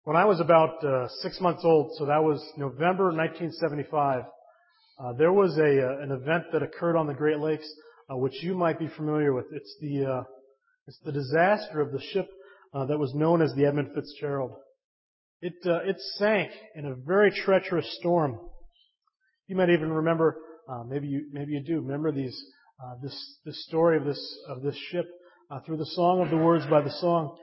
When I was about 6 months old, so that was November 1975, there was an event that occurred on the Great Lakes, which you might be familiar with. It's the disaster of the ship that was known as the Edmund Fitzgerald. It sank in a very treacherous storm. You might even remember, maybe you do remember this story of this ship through the song of the words by the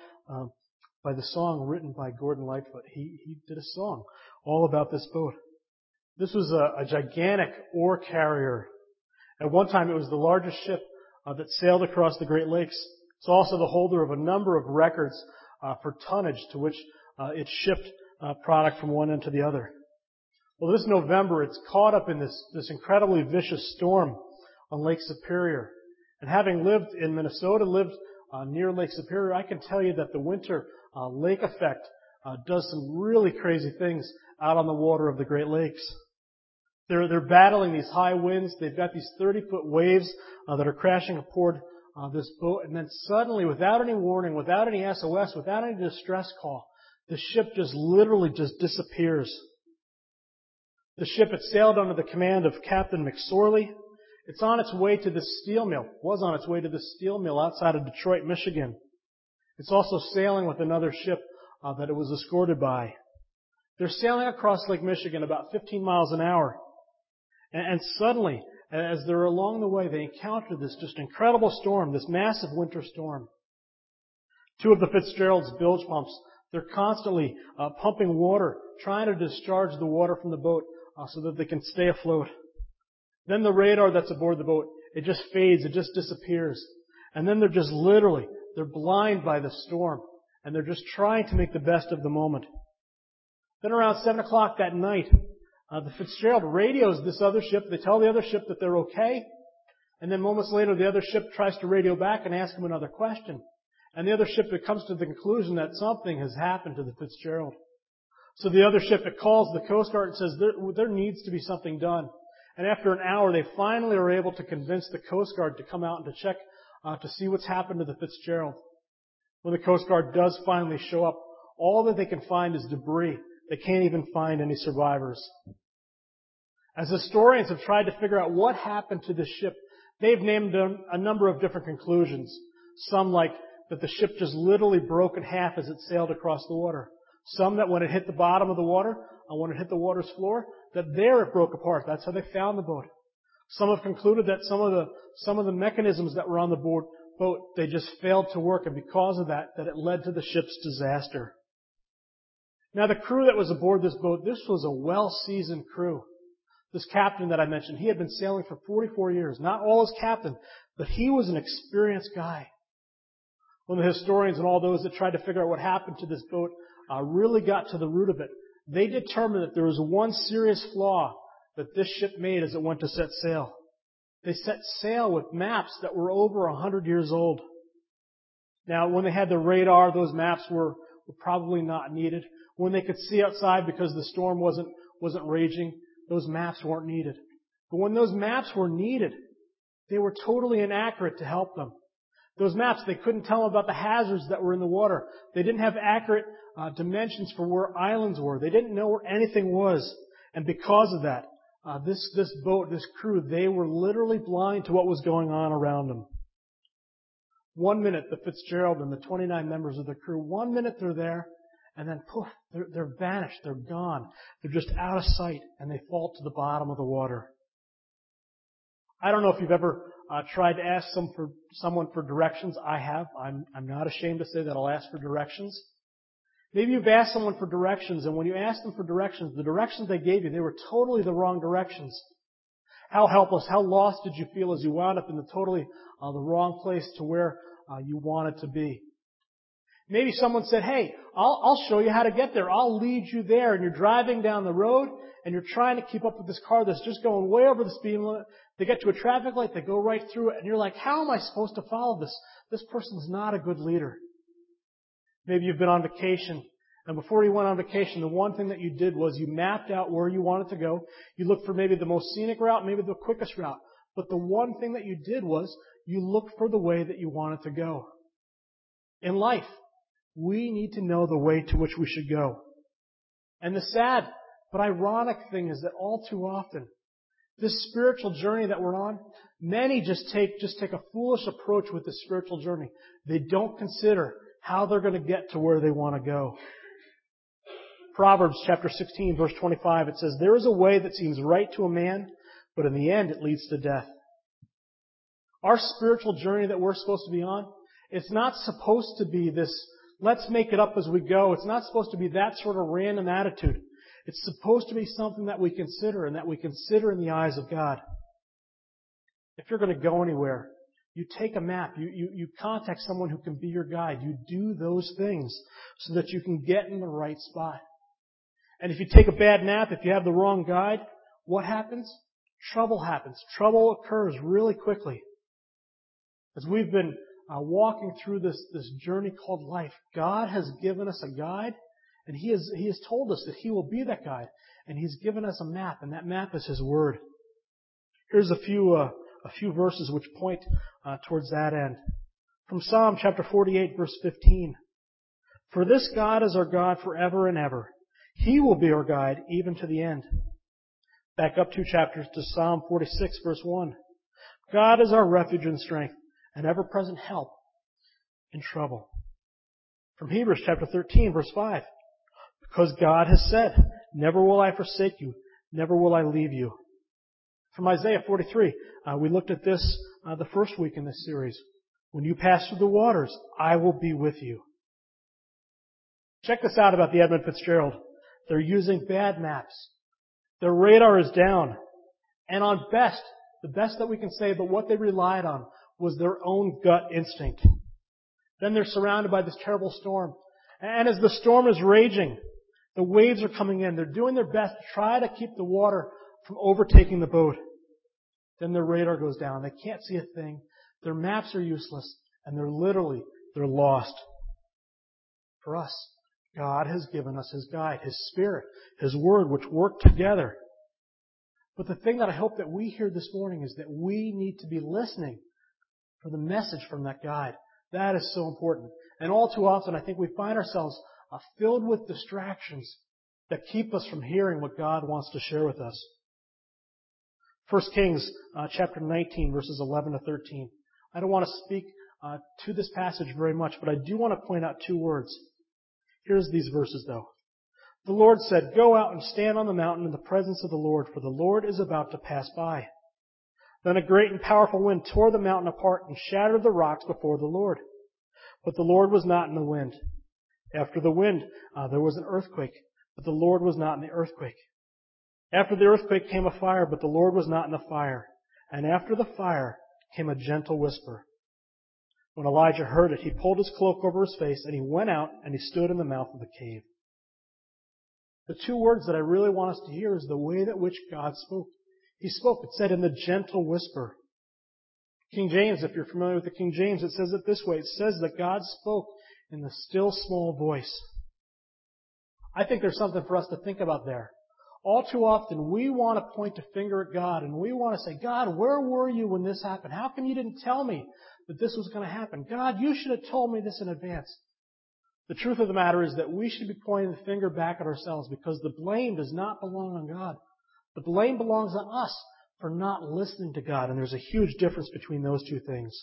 song written by Gordon Lightfoot. He did a song all about this boat. This was a gigantic ore carrier. At one time, it was the largest ship that sailed across the Great Lakes. It's also the holder of a number of records for tonnage to which it shipped product from one end to the other. Well, this November, it's caught up in this incredibly vicious storm on Lake Superior. And having lived in Minnesota, near Lake Superior, I can tell you that the winter lake effect does some really crazy things out on the water of the Great Lakes. They're battling these high winds. They've got these 30-foot waves that are crashing aboard this boat. And then suddenly, without any warning, without any SOS, without any distress call, the ship literally disappears. The ship had sailed under the command of Captain McSorley. It's on its way to the steel mill. Was on its way to the steel mill outside of Detroit, Michigan. It's also sailing with another ship that it was escorted by. They're sailing across Lake Michigan about 15 miles an hour. And suddenly, as they're along the way, they encounter this just incredible storm, this massive winter storm. Two of the Fitzgerald's bilge pumps, they're constantly pumping water, trying to discharge the water from the boat so that they can stay afloat. Then the radar that's aboard the boat, it just fades, it just disappears. And then they're blind by the storm, and they're just trying to make the best of the moment. Then around 7 o'clock that night, the Fitzgerald radios this other ship. They tell the other ship that they're okay. And then moments later, the other ship tries to radio back and ask them another question. And the other ship comes to the conclusion that something has happened to the Fitzgerald. So the other ship, it calls the Coast Guard and says there needs to be something done. And after an hour, they finally are able to convince the Coast Guard to come out and to check to see what's happened to the Fitzgerald. When the Coast Guard does finally show up, all that they can find is debris. They can't even find any survivors. As historians have tried to figure out what happened to this ship, they've named a number of different conclusions. Some like that the ship just literally broke in half as it sailed across the water. Some that when it hit the bottom of the water, when it hit the water's floor, that there it broke apart. That's how they found the boat. Some have concluded that some of the mechanisms that were on the boat, they just failed to work, and because of that it led to the ship's disaster. Now the crew that was aboard this boat, this was a well-seasoned crew. This captain that I mentioned, he had been sailing for 44 years. Not all as captain, but he was an experienced guy. When the historians and all those that tried to figure out what happened to this boat really got to the root of it, they determined that there was one serious flaw that this ship made as it went to set sail. They set sail with maps that were over 100 years old. Now, when they had the radar, those maps were probably not needed. When they could see outside because the storm wasn't raging, those maps weren't needed. But when those maps were needed, they were totally inaccurate to help them. Those maps, they couldn't tell them about the hazards that were in the water. They didn't have accurate dimensions for where islands were. They didn't know where anything was. And because of that, this boat, this crew, they were literally blind to what was going on around them. 1 minute, the Fitzgerald and the 29 members of the crew, 1 minute they're there, and then poof, they're vanished, they're gone. They're just out of sight, and they fall to the bottom of the water. I don't know if you've ever tried to ask someone for directions. I have. I'm not ashamed to say that I'll ask for directions. Maybe you've asked someone for directions, and when you asked them for directions, the directions they gave you, they were totally the wrong directions. How helpless, how lost did you feel as you wound up in the totally the wrong place to where you wanted to be? Maybe someone said, hey, I'll show you how to get there. I'll lead you there. And you're driving down the road and you're trying to keep up with this car that's just going way over the speed limit. They get to a traffic light, they go right through it, and you're like, how am I supposed to follow this? This person's not a good leader. Maybe you've been on vacation, and before you went on vacation, the one thing that you did was you mapped out where you wanted to go. You looked for maybe the most scenic route, maybe the quickest route. But the one thing that you did was you looked for the way that you wanted to go. In life, we need to know the way to which we should go. And the sad but ironic thing is that all too often, this spiritual journey that we're on, many just take a foolish approach with this spiritual journey. They don't consider how they're going to get to where they want to go. Proverbs chapter 16, verse 25, it says, "There is a way that seems right to a man, but in the end it leads to death." Our spiritual journey that we're supposed to be on, it's not supposed to be this, let's make it up as we go. It's not supposed to be that sort of random attitude. It's supposed to be something that we consider and that we consider in the eyes of God. If you're going to go anywhere, you take a map, you contact someone who can be your guide. You do those things so that you can get in the right spot. And if you take a bad map, if you have the wrong guide, what happens? Trouble happens. Trouble occurs really quickly. As we've been walking through this journey called life, God has given us a guide, and He has told us that He will be that guide. And He's given us a map, and that map is His Word. Here's a few verses which point towards that end. From Psalm chapter 48, verse 15. "For this God is our God forever and ever. He will be our guide even to the end." Back up 2 chapters to Psalm 46, verse 1. "God is our refuge and strength, an ever-present help in trouble." From Hebrews chapter 13, verse 5. "Because God has said, never will I forsake you, never will I leave you." From Isaiah 43, we looked at this the first week in this series. "When you pass through the waters, I will be with you." Check this out about the Edmund Fitzgerald. They're using bad maps. Their radar is down. And on best, the best that we can say, but what they relied on was their own gut instinct. Then they're surrounded by this terrible storm. And as the storm is raging, the waves are coming in. They're doing their best to try to keep the water from overtaking the boat. Then their radar goes down. They can't see a thing. Their maps are useless. And they're lost. For us, God has given us His guide, His Spirit, His Word, which work together. But the thing that I hope that we hear this morning is that we need to be listening for the message from that guide. That is so important. And all too often, I think we find ourselves filled with distractions that keep us from hearing what God wants to share with us. 1 Kings chapter 19, verses 11 to 13. I don't want to speak to this passage very much, but I do want to point out 2 words. Here's these verses, though. "The Lord said, 'Go out and stand on the mountain in the presence of the Lord, for the Lord is about to pass by.' Then a great and powerful wind tore the mountain apart and shattered the rocks before the Lord. But the Lord was not in the wind. After the wind, there was an earthquake, but the Lord was not in the earthquake. After the earthquake came a fire, but the Lord was not in the fire. And after the fire came a gentle whisper. When Elijah heard it, he pulled his cloak over his face, and he went out and he stood in the mouth of the cave." The 2 words that I really want us to hear is the way that which God spoke. He spoke, it said, in the gentle whisper. King James, if you're familiar with the King James, it says it this way. It says that God spoke in the still small voice. I think there's something for us to think about there. All too often, we want to point a finger at God, and we want to say, "God, where were you when this happened? How come you didn't tell me that this was going to happen? God, you should have told me this in advance." The truth of the matter is that we should be pointing the finger back at ourselves, because the blame does not belong on God. The blame belongs on us for not listening to God, and there's a huge difference between those 2 things.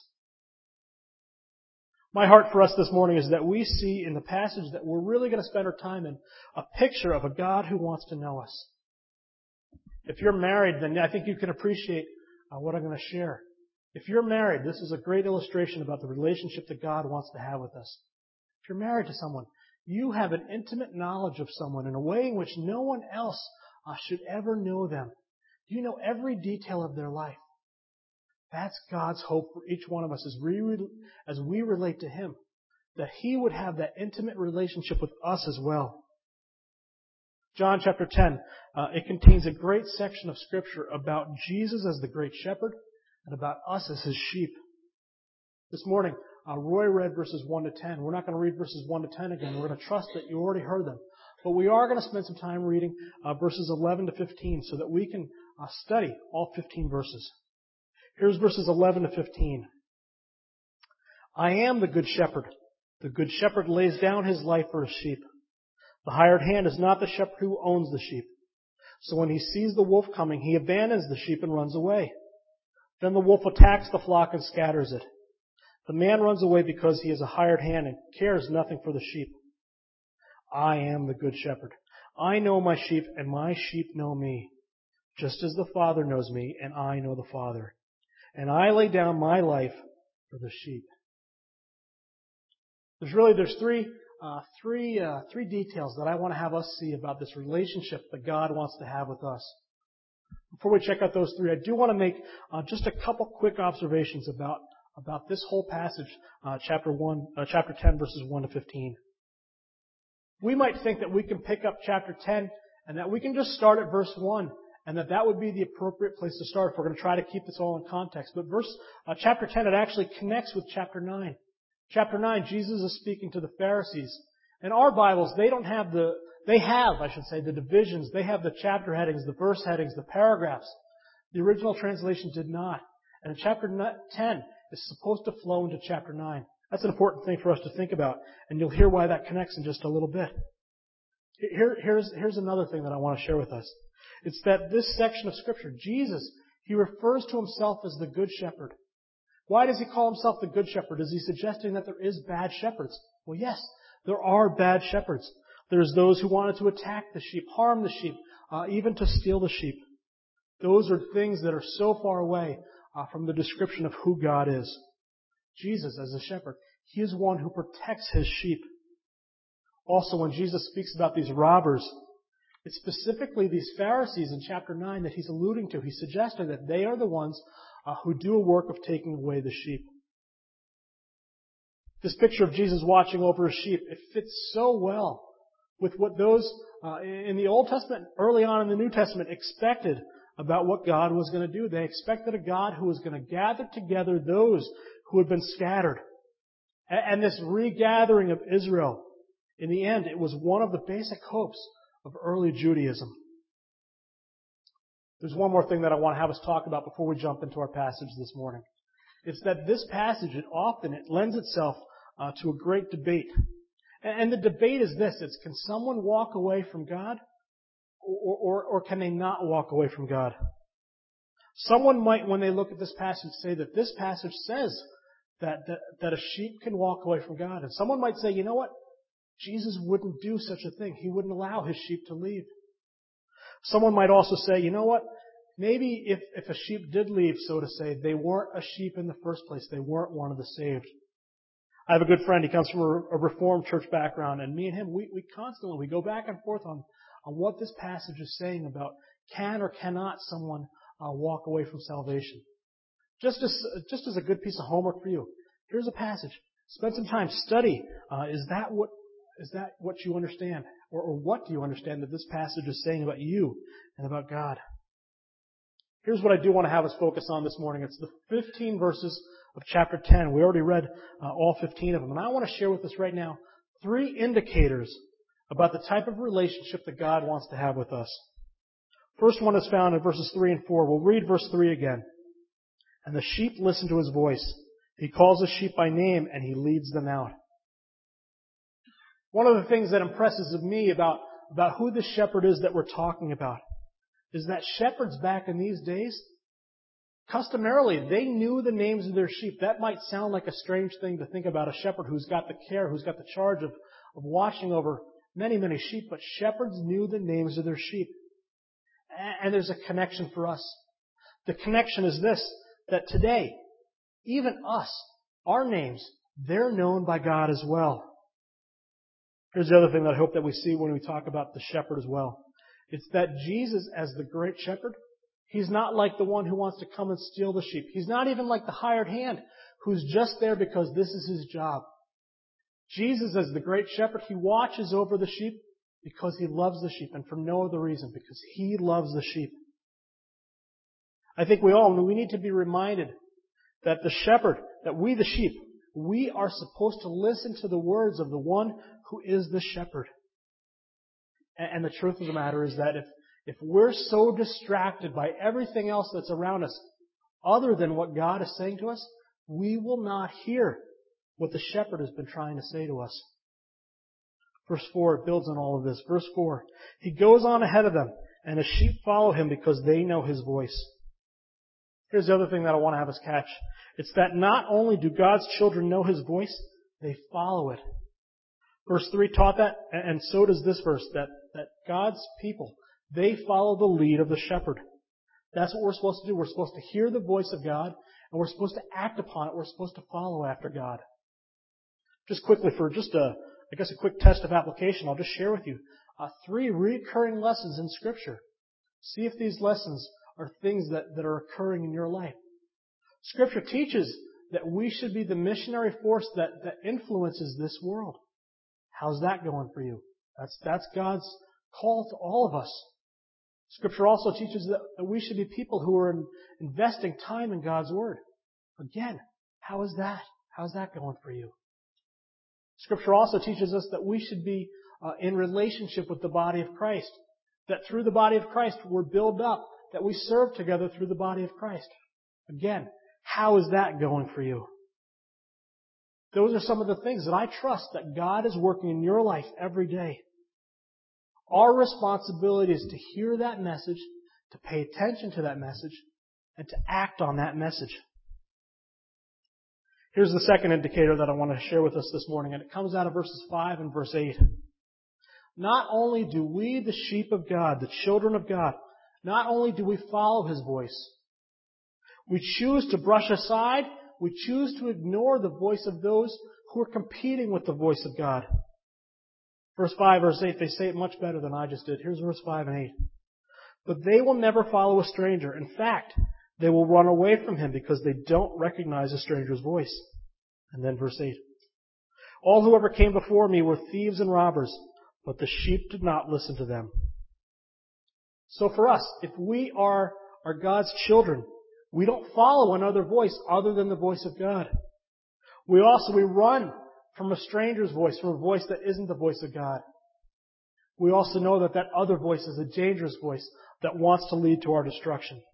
My heart for us this morning is that we see in the passage that we're really going to spend our time in a picture of a God who wants to know us. If you're married, then I think you can appreciate what I'm going to share. If you're married, this is a great illustration about the relationship that God wants to have with us. If you're married to someone, you have an intimate knowledge of someone in a way in which no one else should ever know them. You know every detail of their life. That's God's hope for each one of us as we relate to Him, that He would have that intimate relationship with us as well. John chapter 10, it contains a great section of Scripture about Jesus as the great shepherd and about us as His sheep. This morning, Roy read verses 1 to 10. We're not going to read verses 1 to 10 again. We're going to trust that you already heard them. But we are going to spend some time reading verses 11 to 15 so that we can study all 15 verses. Here's verses 11 to 15. "I am the good shepherd. The good shepherd lays down his life for his sheep. The hired hand is not the shepherd who owns the sheep. So when he sees the wolf coming, he abandons the sheep and runs away. Then the wolf attacks the flock and scatters it. The man runs away because he is a hired hand and cares nothing for the sheep. I am the good shepherd. I know my sheep, and my sheep know me, just as the Father knows me, and I know the Father. And I lay down my life for the sheep. There's three details that I want to have us see about this relationship that God wants to have with us. Before we check out those three, I do want to make just a couple quick observations about this whole passage, chapter 10, verses 1 to 15. We might think that we can pick up chapter 10 and that we can just start at verse 1 and that would be the appropriate place to start if we're going to try to keep this all in context. But chapter 10, it actually connects with chapter 9. Chapter 9, Jesus is speaking to the Pharisees. And our Bibles, they have the divisions. They have the chapter headings, the verse headings, the paragraphs. The original translation did not. And chapter 10 is supposed to flow into chapter 9. That's an important thing for us to think about. And you'll hear why that connects in just a little bit. Here's another thing that I want to share with us. It's that this section of Scripture, Jesus, He refers to Himself as the Good Shepherd. Why does He call Himself the Good Shepherd? Is He suggesting that there is bad shepherds? Well, yes, there are bad shepherds. There's those who wanted to attack the sheep, harm the sheep, even to steal the sheep. Those are things that are so far away from the description of who God is. Jesus, as a shepherd, He is one who protects His sheep. Also, when Jesus speaks about these robbers, it's specifically these Pharisees in chapter 9 that He's alluding to. He's suggesting that they are the ones who do a work of taking away the sheep. This picture of Jesus watching over His sheep, it fits so well with what those in the Old Testament, early on in the New Testament, expected about what God was going to do. They expected a God who was going to gather together those who had been scattered. And this regathering of Israel, in the end, it was one of the basic hopes of early Judaism. There's one more thing that I want to have us talk about before we jump into our passage this morning. It's that this passage, it lends itself to a great debate. And the debate is this. It's, can someone walk away from God? Or can they not walk away from God? Someone might, when they look at this passage, say that this passage says that a sheep can walk away from God. And someone might say, you know what? Jesus wouldn't do such a thing. He wouldn't allow His sheep to leave. Someone might also say, you know what? Maybe if a sheep did leave, so to say, they weren't a sheep in the first place. They weren't one of the saved. I have a good friend. He comes from a Reformed church background, and me and him, we constantly go back and forth on what this passage is saying about can or cannot someone walk away from salvation. Just as a good piece of homework for you, here's a passage. Spend some time, study. Is that what you understand? Or what do you understand that this passage is saying about you and about God? Here's what I do want to have us focus on this morning. It's the 15 verses of chapter 10. We already read all 15 of them. And I want to share with us right now 3 indicators about the type of relationship that God wants to have with us. First one is found in verses 3 and 4. We'll read verse 3 again. And the sheep listen to His voice. He calls the sheep by name and He leads them out. One of the things that impresses me about who the shepherd is that we're talking about is that shepherds back in these days, customarily, they knew the names of their sheep. That might sound like a strange thing to think about, a shepherd who's got the care, who's got the charge of watching over many, many sheep, but shepherds knew the names of their sheep. And there's a connection for us. The connection is this, that today, even us, our names, they're known by God as well. Here's the other thing that I hope that we see when we talk about the shepherd as well. It's that Jesus, as the great shepherd, He's not like the one who wants to come and steal the sheep. He's not even like the hired hand who's just there because this is his job. Jesus, as the great shepherd, He watches over the sheep because He loves the sheep and for no other reason, because He loves the sheep. I think we need to be reminded that the shepherd, that we the sheep, we are supposed to listen to the words of the one who is the shepherd. And the truth of the matter is that if we're so distracted by everything else that's around us, other than what God is saying to us, we will not hear what the shepherd has been trying to say to us. Verse 4, it builds on all of this. Verse 4, He goes on ahead of them, and His sheep follow Him because they know His voice. Here's the other thing that I want to have us catch. It's that not only do God's children know His voice, they follow it. Verse 3 taught that, and so does this verse, that God's people, they follow the lead of the shepherd. That's what we're supposed to do. We're supposed to hear the voice of God, and we're supposed to act upon it. We're supposed to follow after God. Just quickly, for just a quick test of application, I'll just share with you 3 recurring lessons in Scripture. See if these lessons are things that are occurring in your life. Scripture teaches that we should be the missionary force that influences this world. How's that going for you? That's God's call to all of us. Scripture also teaches that we should be people who are investing time in God's Word. Again, how is that? How's that going for you? Scripture also teaches us that we should be in relationship with the body of Christ. That through the body of Christ we're built up. That we serve together through the body of Christ. Again, how is that going for you? Those are some of the things that I trust that God is working in your life every day. Our responsibility is to hear that message, to pay attention to that message, and to act on that message. Here's the second indicator that I want to share with us this morning, and it comes out of verses 5 and verse 8. Not only do we, the sheep of God, the children of God, not only do we follow His voice, we choose to brush aside, we choose to ignore the voice of those who are competing with the voice of God. Verse 5, verse 8, they say it much better than I just did. Here's verse 5 and 8. But they will never follow a stranger. In fact, they will run away from him because they don't recognize a stranger's voice. And then verse 8. All who ever came before me were thieves and robbers, but the sheep did not listen to them. So for us, if we are God's children, we don't follow another voice other than the voice of God. We run from a stranger's voice, from a voice that isn't the voice of God. We also know that other voice is a dangerous voice that wants to lead to our destruction.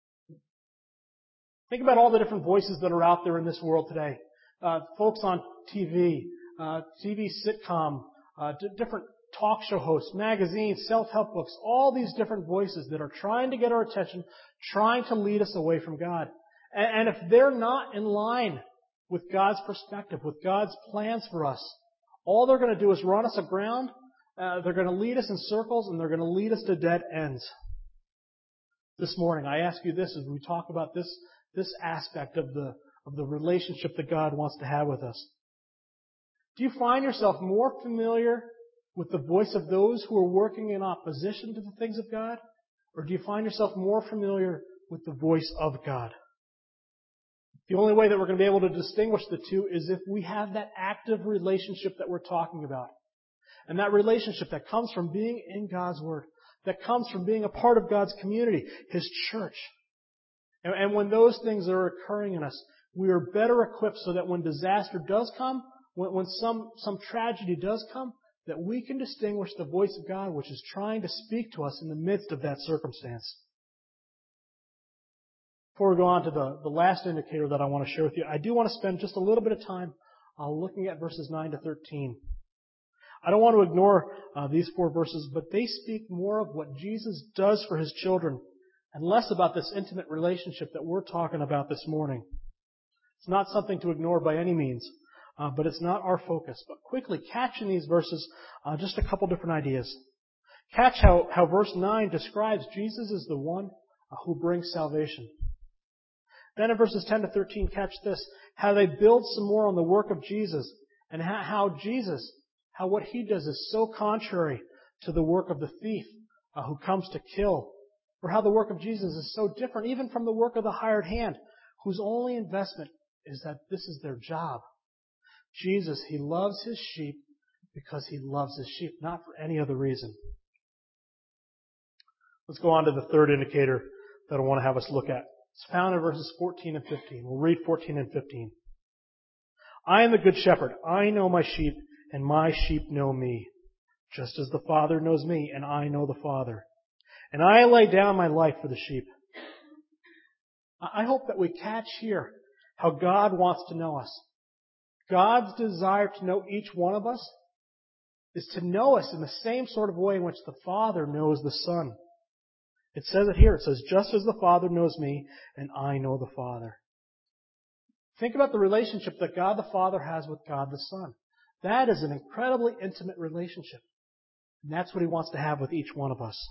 Think about all the different voices that are out there in this world today. Folks on TV, TV sitcom, different talk show hosts, magazines, self-help books, all these different voices that are trying to get our attention, trying to lead us away from God. And if they're not in line with God's perspective, with God's plans for us, all they're going to do is run us aground, they're going to lead us in circles, and they're going to lead us to dead ends. This morning, I ask you this as we talk about this aspect of the relationship that God wants to have with us. Do you find yourself more familiar with the voice of those who are working in opposition to the things of God? Or do you find yourself more familiar with the voice of God? The only way that we're going to be able to distinguish the two is if we have that active relationship that we're talking about. And that relationship that comes from being in God's Word, that comes from being a part of God's community, His church. And when those things are occurring in us, we are better equipped so that when disaster does come, when some tragedy does come, that we can distinguish the voice of God which is trying to speak to us in the midst of that circumstance. Before we go on to the last indicator that I want to share with you, I do want to spend just a little bit of time looking at verses 9 to 13. I don't want to ignore these 4 verses, but they speak more of what Jesus does for His children and less about this intimate relationship that we're talking about this morning. It's not something to ignore by any means, but it's not our focus. But quickly, catch in these verses just a couple different ideas. Catch how verse 9 describes Jesus as the one who brings salvation. Then in verses 10 to 13, catch this, how they build some more on the work of Jesus and how what He does is so contrary to the work of the thief who comes to kill, or how the work of Jesus is so different even from the work of the hired hand whose only investment is that this is their job. Jesus, He loves His sheep because He loves His sheep, not for any other reason. Let's go on to the third indicator that I want to have us look at. It's found in verses 14 and 15. We'll read 14 and 15. I am the good shepherd. I know my sheep, and my sheep know me, just as the Father knows me, and I know the Father. And I lay down my life for the sheep. I hope that we catch here how God wants to know us. God's desire to know each one of us is to know us in the same sort of way in which the Father knows the Son. It says it here. It says, just as the Father knows me, and I know the Father. Think about the relationship that God the Father has with God the Son. That is an incredibly intimate relationship. And that's what He wants to have with each one of us.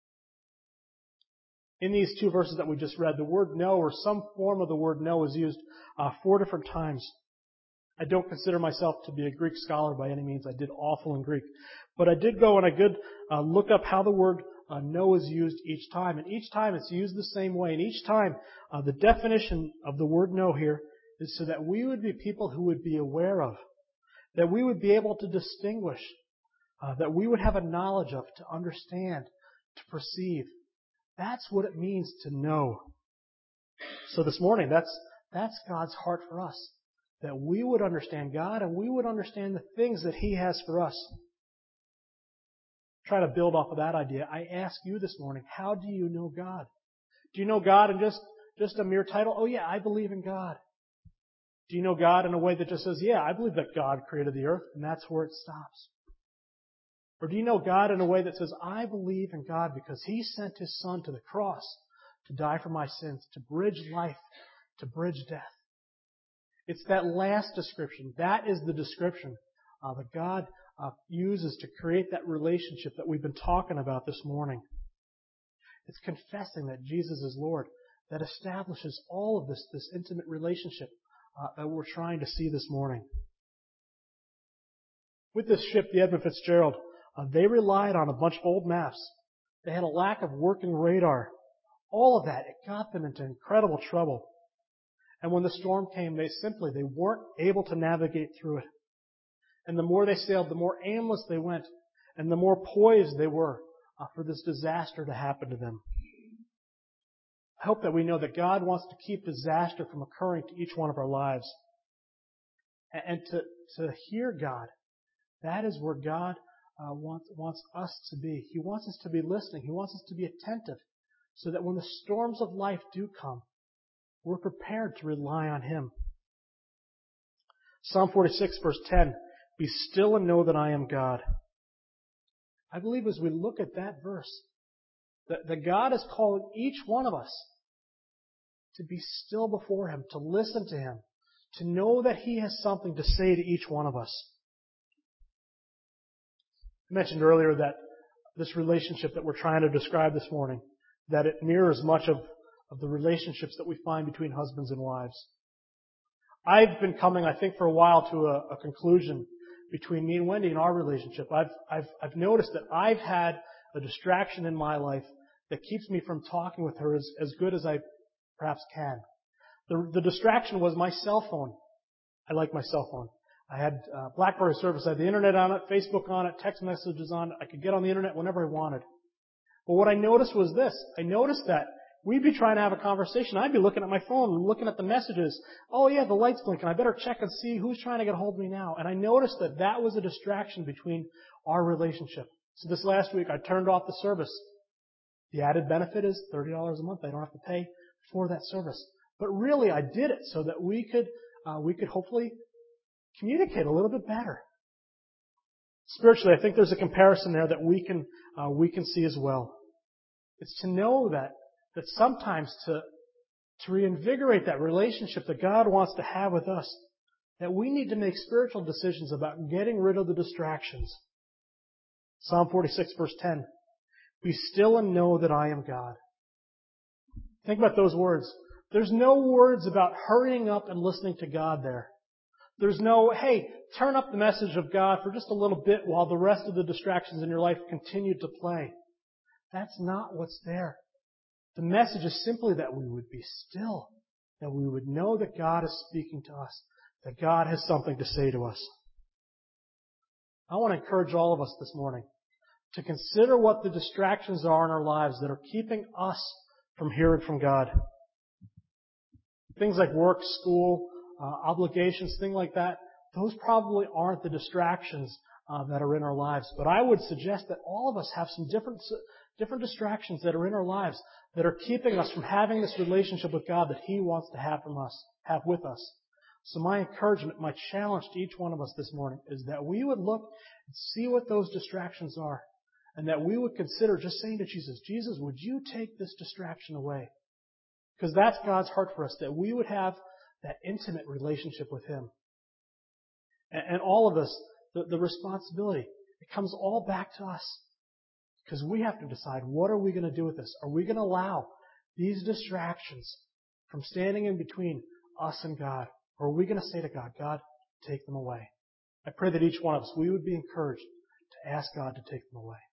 In these two verses that we just read, the word know, or some form of the word know, is used 4 different times. I don't consider myself to be a Greek scholar by any means. I did awful in Greek. But I did go and I did look up how the word know is used each time. And each time it's used the same way. And each time the definition of the word know here is so that we would be people who would be aware of, that we would be able to distinguish, that we would have a knowledge of, to understand, to perceive. That's what it means to know. So this morning, that's God's heart for us. That we would understand God and we would understand the things that He has for us. Try to build off of that idea. I ask you this morning, how do you know God? Do you know God in just a mere title? Oh yeah, I believe in God. Do you know God in a way that just says, yeah, I believe that God created the earth, and that's where it stops? Or do you know God in a way that says, I believe in God because He sent His Son to the cross to die for my sins, to bridge life, to bridge death? It's that last description. That is the description that God uses to create that relationship that we've been talking about this morning. It's confessing that Jesus is Lord that establishes all of this intimate relationship that we're trying to see this morning. With this ship, the Edmund Fitzgerald, they relied on a bunch of old maps. They had a lack of working radar. All of that, it got them into incredible trouble. And when the storm came, they weren't able to navigate through it. And the more they sailed, the more aimless they went, and the more poised they were for this disaster to happen to them. I hope that we know that God wants to keep disaster from occurring to each one of our lives. And to hear God, that is where God wants us to be. He wants us to be listening. He wants us to be attentive so that when the storms of life do come, we're prepared to rely on Him. Psalm 46, verse 10, be still and know that I am God. I believe as we look at that verse, that God is calling each one of us to be still before Him, to listen to Him, to know that He has something to say to each one of us. I mentioned earlier that this relationship that we're trying to describe this morning, that it mirrors much of the relationships that we find between husbands and wives. I've been coming, I think, for a while to a conclusion between me and Wendy in our relationship. I've noticed that I've had a distraction in my life that keeps me from talking with her as good as I perhaps can. The distraction was my cell phone. I like my cell phone. I had BlackBerry service. I had the internet on it, Facebook on it, text messages on it. I could get on the internet whenever I wanted. But what I noticed was this. I noticed that we'd be trying to have a conversation. I'd be looking at my phone and looking at the messages. Oh yeah, the light's blinking. I better check and see who's trying to get a hold of me now. And I noticed that was a distraction between our relationship. So this last week I turned off the service. The added benefit is $30 a month. I don't have to pay for that service. But really I did it so that we could hopefully communicate a little bit better. Spiritually, I think there's a comparison there that we can see as well. It's to know that sometimes to reinvigorate that relationship that God wants to have with us, that we need to make spiritual decisions about getting rid of the distractions. Psalm 46, verse 10. Be still and know that I am God. Think about those words. There's no words about hurrying up and listening to God there. There's no, hey, turn up the message of God for just a little bit while the rest of the distractions in your life continue to play. That's not what's there. The message is simply that we would be still, that we would know that God is speaking to us, that God has something to say to us. I want to encourage all of us this morning to consider what the distractions are in our lives that are keeping us from hearing from God. Things like work, school, obligations, things like that, those probably aren't the distractions that are in our lives. But I would suggest that all of us have some different distractions that are in our lives that are keeping us from having this relationship with God that He wants to have with us. So my encouragement, my challenge to each one of us this morning is that we would look and see what those distractions are, and that we would consider just saying to Jesus, Jesus, would you take this distraction away? Because that's God's heart for us, that we would have that intimate relationship with Him. And all of us, the responsibility, it comes all back to us. Because we have to decide, what are we going to do with this? Are we going to allow these distractions from standing in between us and God? Or are we going to say to God, God, take them away? I pray that each one of us, we would be encouraged to ask God to take them away.